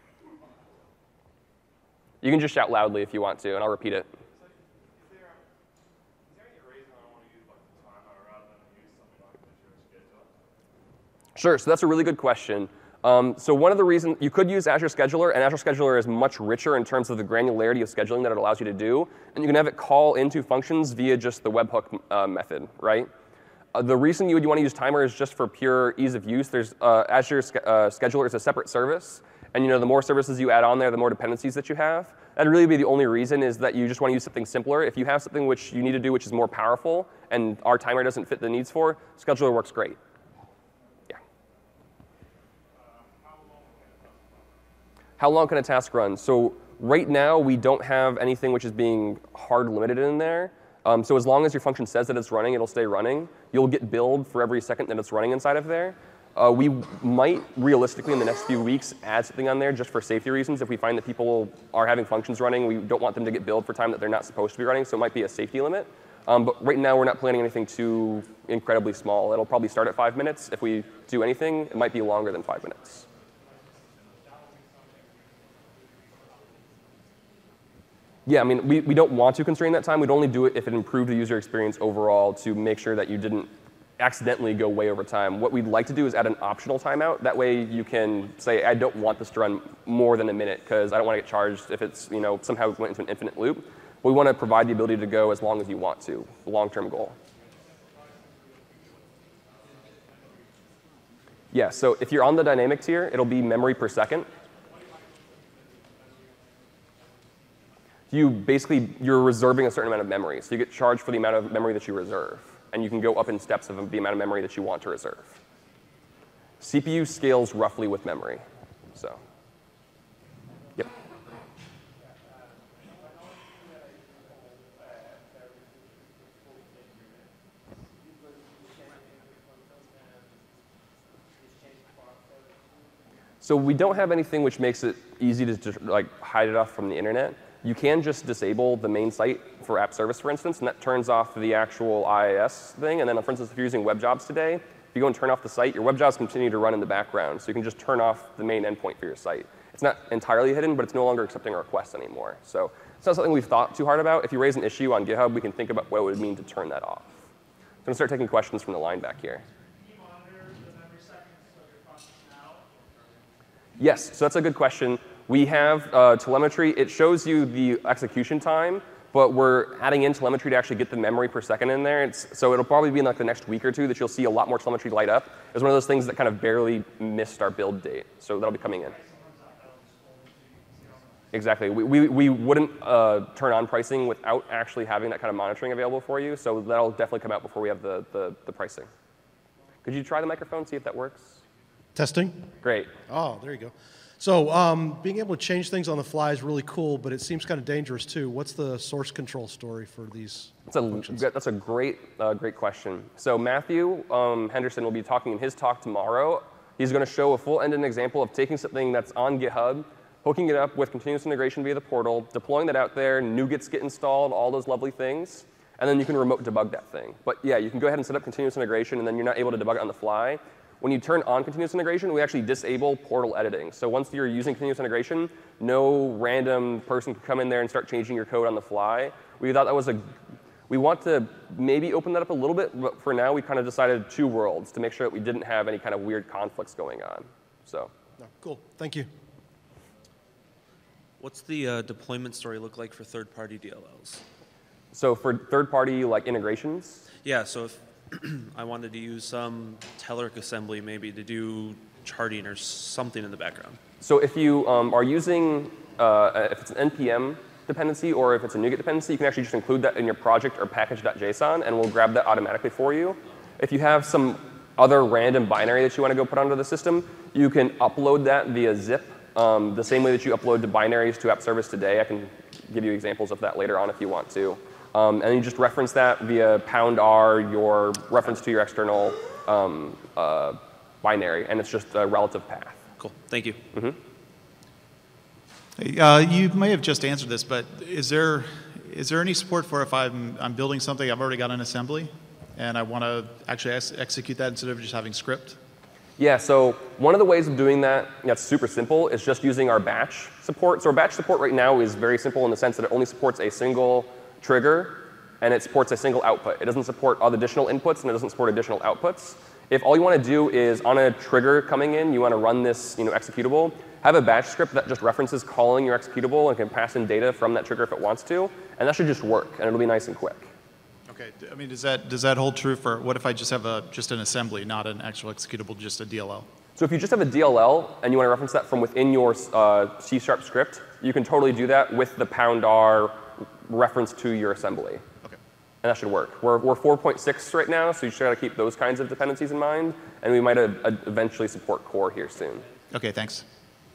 You can just shout loudly if you want to, and I'll repeat it. Is there any reason I want to use the timer rather than use something like Azure Scheduler? Sure, so that's a really good question. So one of the reasons you could use Azure Scheduler, and Azure Scheduler is much richer in terms of the granularity of scheduling that it allows you to do, and you can have it call into functions via just the webhook method, right? The reason you would want to use timer is just for pure ease of use. There's Azure Scheduler is a separate service, and the more services you add on there, the more dependencies that you have. That'd really be the only reason, is that you just want to use something simpler. If you have something which you need to do which is more powerful, and our timer doesn't fit the needs for, Scheduler works great. How long can a task run? So right now, we don't have anything which is being hard limited in there. So as long as your function says that it's running, it'll stay running. You'll get billed for every second that it's running inside of there. We might, realistically, in the next few weeks, add something on there just for safety reasons. If we find that people are having functions running, we don't want them to get billed for time that they're not supposed to be running, so it might be a safety limit. But right now, we're not planning anything too incredibly small. It'll probably start at 5 minutes. If we do anything, it might be longer than 5 minutes. Yeah, I mean, we don't want to constrain that time. We'd only do it if it improved the user experience overall to make sure that you didn't accidentally go way over time. What we'd like to do is add an optional timeout. That way you can say, I don't want this to run more than a minute because I don't want to get charged if it's somehow went into an infinite loop. We want to provide the ability to go as long as you want to, the long-term goal. Yeah, so if you're on the dynamic tier, it'll be memory per second. You're reserving a certain amount of memory. So you get charged for the amount of memory that you reserve. And you can go up in steps of the amount of memory that you want to reserve. CPU scales roughly with memory. So, yep. So we don't have anything which makes it easy to just, hide it off from the internet. You can just disable the main site for app service, for instance, and that turns off the actual IIS thing. And then, for instance, if you're using web jobs today, if you go and turn off the site, your web jobs continue to run in the background. So you can just turn off the main endpoint for your site. It's not entirely hidden, but it's no longer accepting requests anymore. So it's not something we've thought too hard about. If you raise an issue on GitHub, we can think about what it would mean to turn that off. So I'm going to start taking questions from the line back here. Can you monitor the memory seconds of your process now? Yes, so that's a good question. We have telemetry. It shows you the execution time, but we're adding in telemetry to actually get the memory per second in there. So it'll probably be in the next week or two that you'll see a lot more telemetry light up. It's one of those things that kind of barely missed our build date. So that'll be coming in. Exactly. We wouldn't turn on pricing without actually having that kind of monitoring available for you. So that'll definitely come out before we have the pricing. Could you try the microphone, see if that works? Testing. Great. Oh, there you go. So being able to change things on the fly is really cool, but it seems kind of dangerous too. What's the source control story for these functions? That's a great question. So Matthew Henderson will be talking in his talk tomorrow. He's going to show a full end-to-end example of taking something that's on GitHub, hooking it up with continuous integration via the portal, deploying that out there, NuGets get installed, all those lovely things, and then you can remote debug that thing. But yeah, you can go ahead and set up continuous integration, and then you're not able to debug it on the fly. When you turn on continuous integration, we actually disable portal editing. So once you're using continuous integration, no random person can come in there and start changing your code on the fly. We thought that was we want to maybe open that up a little bit, but for now we kind of decided two worlds to make sure that we didn't have any kind of weird conflicts going on. So. No, cool, thank you. What's the deployment story look like for third-party DLLs? So for third-party integrations? Yeah, so if I wanted to use some Telerik assembly maybe to do charting or something in the background. So if you are using, if it's an NPM dependency or if it's a NuGet dependency, you can actually just include that in your project or package.json, and we'll grab that automatically for you. If you have some other random binary that you want to go put onto the system, you can upload that via zip, the same way that you upload the binaries to app service today. I can give you examples of that later on if you want to. And you just reference that via _r, your reference to your external binary, and it's just a relative path. Cool, thank you. Mm-hmm. Hey, you may have just answered this, but is there any support for if I'm building something, I've already got an assembly, and I want to actually execute that instead of just having script? Yeah, so one of the ways of doing that that's super simple is just using our batch support. So our batch support right now is very simple in the sense that it only supports a single trigger, and it supports a single output. It doesn't support other additional inputs, and it doesn't support additional outputs. If all you want to do is on a trigger coming in, you want to run this executable, have a batch script that just references calling your executable and can pass in data from that trigger if it wants to, and that should just work, and it'll be nice and quick. Okay, I mean, does that hold true for, what if I just have just an assembly, not an actual executable, just a DLL? So if you just have a DLL and you want to reference that from within your C# script, you can totally do that with the _r reference to your assembly. Okay. And that should work. We're 4.6 right now, so you should got to keep those kinds of dependencies in mind, and we might eventually support core here soon. Okay, thanks.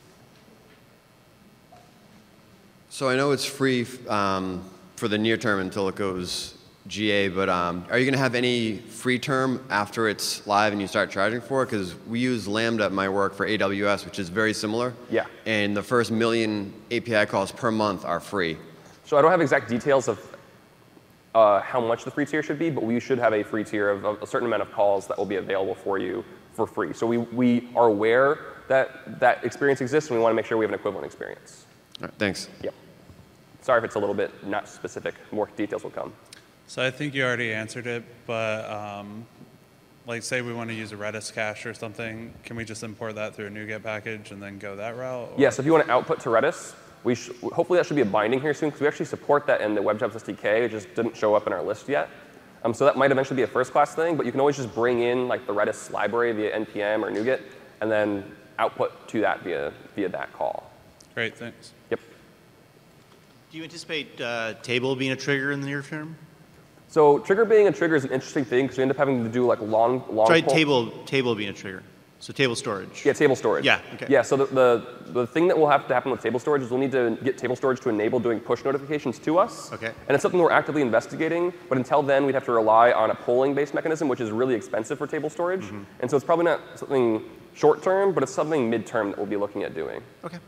So I know it's free for the near term until it goes GA, but are you going to have any free term after it's live and you start charging for it? Because we use Lambda at my work for AWS, which is very similar. Yeah. And the first 1 million API calls per month are free. So I don't have exact details of how much the free tier should be, but we should have a free tier of a certain amount of calls that will be available for you for free. So we are aware that that experience exists, and we want to make sure we have an equivalent experience. All right, thanks. Yep. sorry if it's a little bit not specific. More details will come. So I think you already answered it, but like say we want to use a Redis cache or something, can we just import that through a NuGet package and then go that route? Or? Yes, if you want to output to Redis, hopefully that should be a binding here soon, because we actually support that in the WebJobs SDK. It just didn't show up in our list yet. So that might eventually be a first-class thing, but you can always just bring in like the Redis library via NPM or NuGet, and then output to that via that call. Great, thanks. Yep. Do you anticipate table being a trigger in the near term? So trigger being a trigger is an interesting thing, because you end up having to do like long. Try table being a trigger. So table storage. Yeah, table storage. Yeah, okay. Yeah, so the thing that will have to happen with table storage is we'll need to get table storage to enable doing push notifications to us. Okay. And it's something we're actively investigating, but until then we'd have to rely on a polling-based mechanism, which is really expensive for table storage. Mm-hmm. And so it's probably not something short-term, but it's something mid-term that we'll be looking at doing. Okay.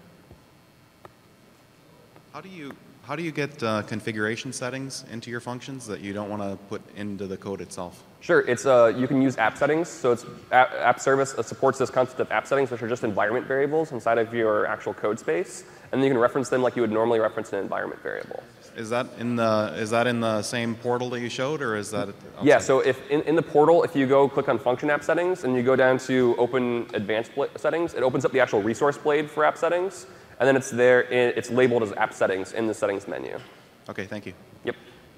How do you get configuration settings into your functions that you don't want to put into the code itself? Sure, it's you can use app settings. So it's app service supports this concept of app settings, which are just environment variables inside of your actual code space, and then you can reference them like you would normally reference an environment variable. Is that in the same portal that you showed, or is that? Outside? Yeah. So if in the portal, if you go click on function app settings and you go down to open advanced settings, it opens up the actual resource blade for app settings, and then it's there. It's labeled as app settings in the settings menu. Okay. Thank you. Yep.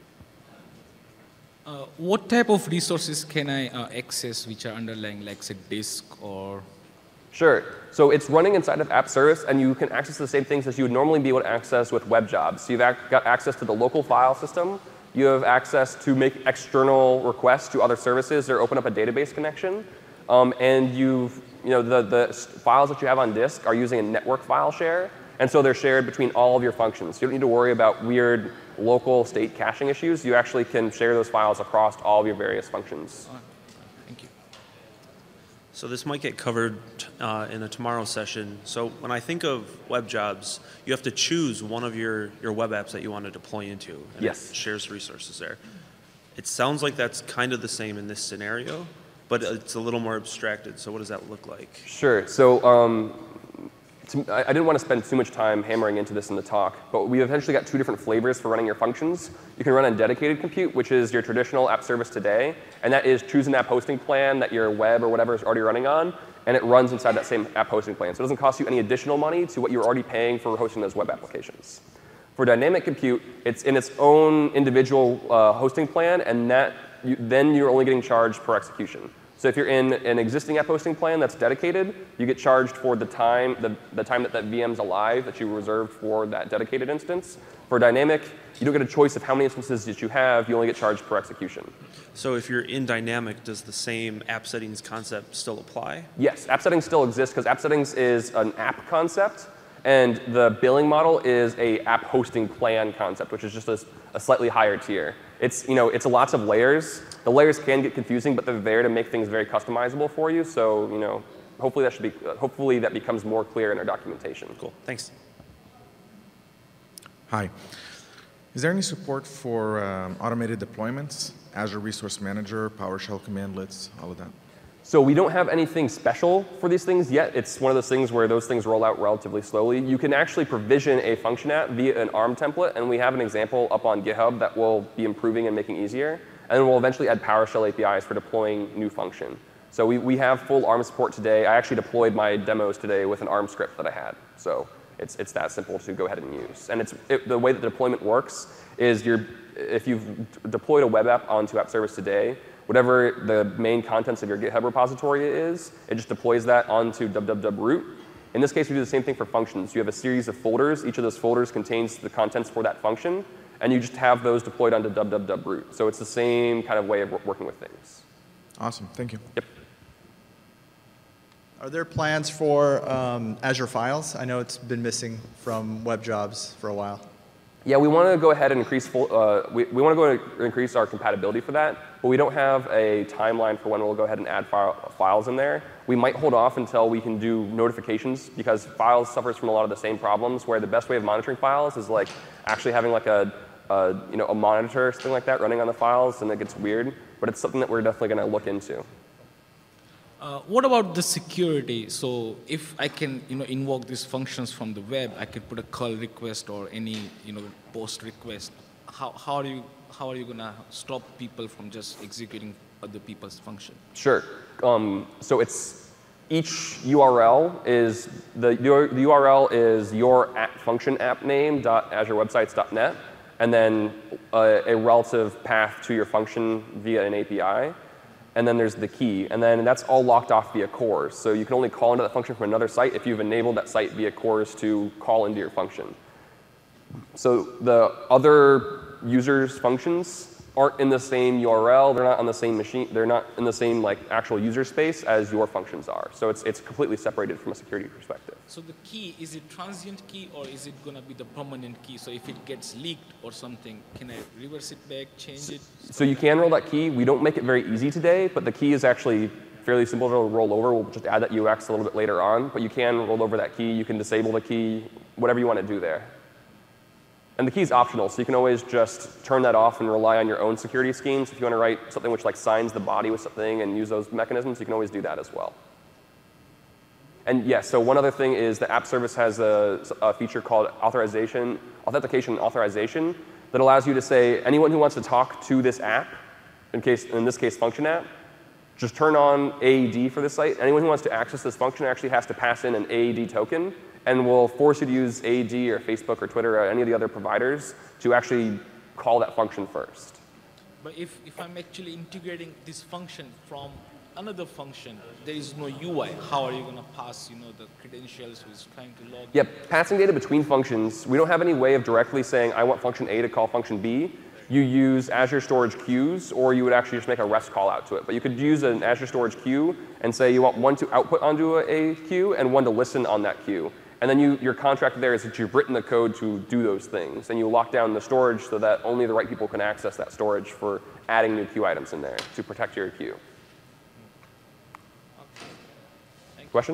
What type of resources can I access which are underlying, like say disk or? Sure. So it's running inside of app service, and you can access the same things as you would normally be able to access with WebJobs. So you've got access to the local file system. You have access to make external requests to other services or open up a database connection. And the files that you have on disk are using a network file share. And so they're shared between all of your functions. You don't need to worry about weird local state caching issues. You actually can share those files across all of your various functions. Thank you. So this might get covered in a tomorrow session. So when I think of WebJobs, you have to choose one of your web apps that you want to deploy into. And yes. It shares resources there. It sounds like that's kind of the same in this scenario, but it's a little more abstracted. So what does that look like? Sure. So I didn't want to spend too much time hammering into this in the talk, but we've essentially got two different flavors for running your functions. You can run on dedicated compute, which is your traditional app service today, and that is choose an app hosting plan that your web or whatever is already running on, and it runs inside that same app hosting plan. So it doesn't cost you any additional money to what you're already paying for hosting those web applications. For dynamic compute, it's in its own individual hosting plan, and then you're only getting charged per execution. So if you're in an existing app hosting plan that's dedicated, you get charged for the time that that VM's alive that you reserved for that dedicated instance. For dynamic, you don't get a choice of how many instances that you have. You only get charged per execution. So if you're in dynamic, does the same app settings concept still apply? Yes, app settings still exist because app settings is an app concept, and the billing model is a app hosting plan concept, which is just a slightly higher tier. It's lots of layers. The layers can get confusing, but they're there to make things very customizable for you. So hopefully that becomes more clear in our documentation. Cool. Thanks. Hi. Is there any support for automated deployments? Azure Resource Manager, PowerShell commandlets, all of that? So we don't have anything special for these things yet. It's one of those things where those things roll out relatively slowly. You can actually provision a function app via an ARM template, and we have an example up on GitHub that will be improving and making easier. And then we'll eventually add PowerShell APIs for deploying new function. So we have full ARM support today. I actually deployed my demos today with an ARM script that I had. So it's that simple to go ahead and use. And the way that the deployment works is if you've deployed a web app onto App Service today, whatever the main contents of your GitHub repository is, it just deploys that onto www root. In this case, we do the same thing for functions. You have a series of folders. Each of those folders contains the contents for that function, and you just have those deployed onto www root. So it's the same kind of way of working with things. Awesome. Thank you. Yep. Are there plans for Azure Files? I know it's been missing from WebJobs for a while. Yeah, we want to go ahead and increase increase our compatibility for that, but we don't have a timeline for when we'll go ahead and add files in there. We might hold off until we can do notifications because files suffers from a lot of the same problems where the best way of monitoring files is like actually having like a monitor or something like that running on the files, and it gets weird, but it's something that we're definitely going to look into. What about the security? So if I can, invoke these functions from the web, I can put a curl request or any, post request. How are you gonna stop people from just executing other people's function? Sure. So it's each URL is the URL is your function app name .azurewebsites.net, and then a relative path to your function via an API. And then there's the key, and then that's all locked off via CORS. So you can only call into that function from another site if you've enabled that site via CORS to call into your function. So the other users' functions aren't in the same URL. They're not on the same machine. They're not in the same actual user space as your functions are. So it's completely separated from a security perspective. So the key, is it transient key or is it going to be the permanent key? So if it gets leaked or something, can I reverse it back, change it? So you can roll that key. We don't make it very easy today, but the key is actually fairly simple to roll over. We'll just add that UX a little bit later on. But you can roll over that key. You can disable the key, whatever you want to do there. And the key is optional, so you can always just turn that off and rely on your own security schemes. If you want to write something which signs the body with something and use those mechanisms, you can always do that as well. And yes, so one other thing is the app service has a feature called authentication and authorization that allows you to say anyone who wants to talk to this app, in this case function app, just turn on AED for this site. Anyone who wants to access this function actually has to pass in an AED token, and we'll force you to use AED or Facebook or Twitter or any of the other providers to actually call that function first. But if I'm actually integrating this function from another function, there is no UI. How are you going to pass, the credentials who's trying to log? Yeah, passing data between functions. We don't have any way of directly saying I want function A to call function B. You use Azure Storage queues, or you would actually just make a REST call out to it. But you could use an Azure Storage queue and say you want one to output onto a queue and one to listen on that queue. And then your contract there is that you've written the code to do those things. And you lock down the storage so that only the right people can access that storage for adding new queue items in there to protect your queue. Question?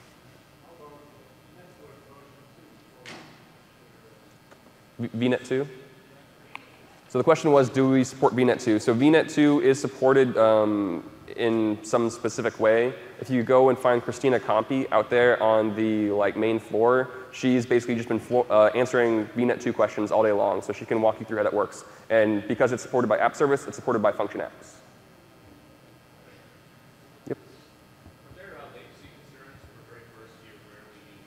VNet 2? So the question was, do we support VNet 2? So VNet 2 is supported in some specific way. If you go and find Christina Compi out there on the main floor, she's basically just been answering VNet 2 questions all day long, so she can walk you through how that works. And because it's supported by app service, it's supported by function apps. Yep. Are there latency concerns for very first year where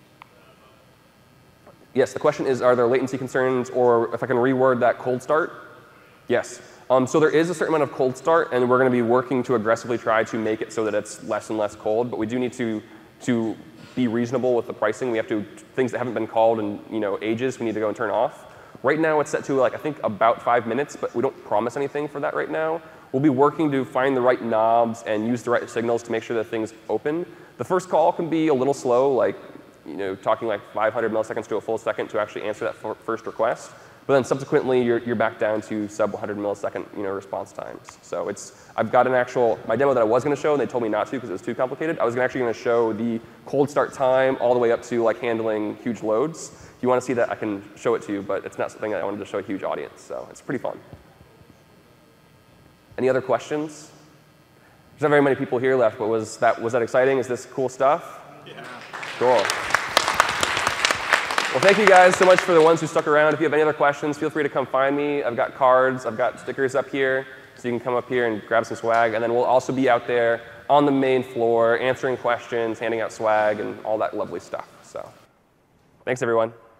we need Yes, the question is, are there latency concerns, or if I can reword that, cold start? Yes. So there is a certain amount of cold start, and we're going to be working to aggressively try to make it so that it's less and less cold. But we do need to be reasonable with the pricing. We have to things that haven't been called in ages. We need to go and turn off. Right now it's set to I think about 5 minutes, but we don't promise anything for that right now. We'll be working to find the right knobs and use the right signals to make sure that things open. The first call can be a little slow, talking 500 milliseconds to a full second to actually answer that first request. But then subsequently, you're back down to sub 100 millisecond response times. So I've got my demo that I was going to show, and they told me not to because it was too complicated. I was actually going to show the cold start time all the way up to handling huge loads. If you want to see that, I can show it to you, but it's not something that I wanted to show a huge audience. So it's pretty fun. Any other questions? There's not very many people here left, but was that exciting? Is this cool stuff? Yeah. Cool. Well, thank you guys so much for the ones who stuck around. If you have any other questions, feel free to come find me. I've got cards, I've got stickers up here, so you can come up here and grab some swag. And then we'll also be out there on the main floor answering questions, handing out swag, and all that lovely stuff. So thanks, everyone.